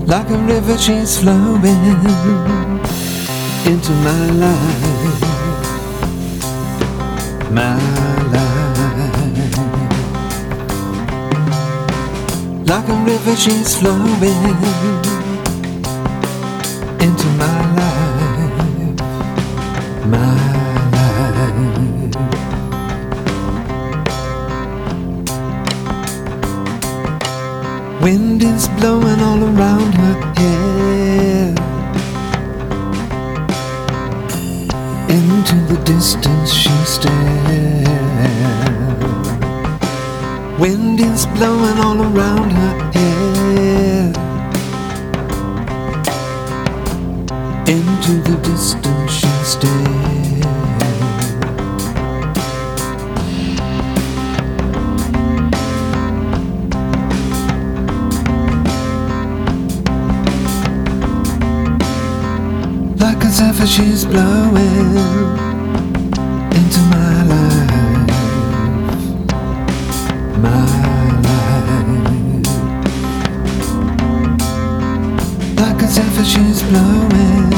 Like a river she's flowing into my life, my life. Like a river she's flowing into my life, my life. Wind is blowing all around her hair, into the distance she stares. Wind is blowing all around her hair, into the distance she stares. Like a zephyr she's blowing into my life, my life. Like a zephyr she's blowing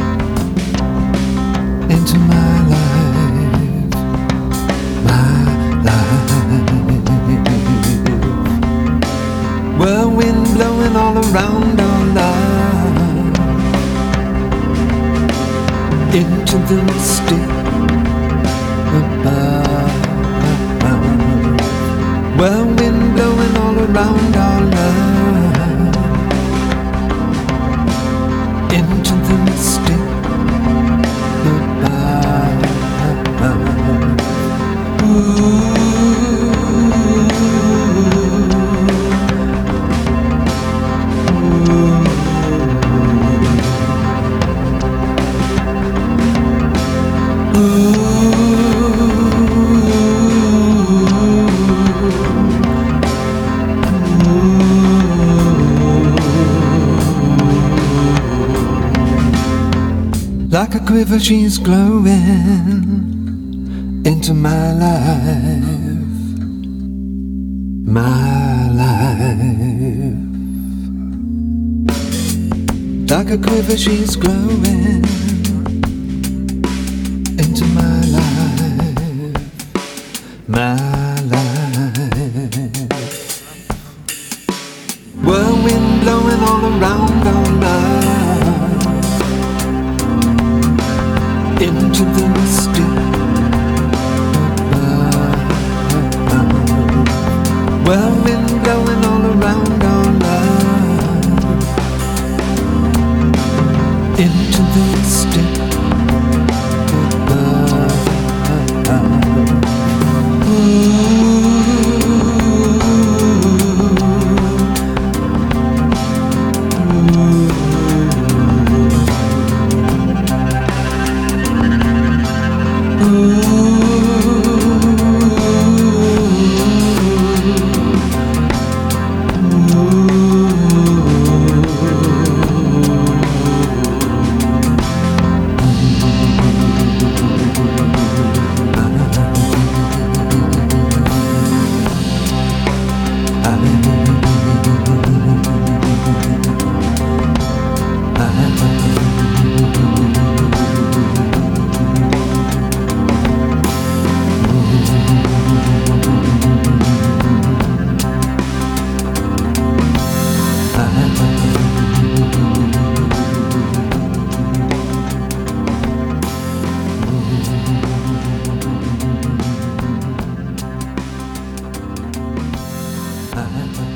into my life, my life. Whirlwind blowing all around our life, into the mystic above. Whirlwind blowing all around our love, into the mystic above. Ooh. Like a quiver she's glowing into my life, my life. Like a quiver she's glowing into my life, my life. Whirlwind blowing all around our life, into the mystic above. Whirlwind blowing all around our life, into the mystic above. I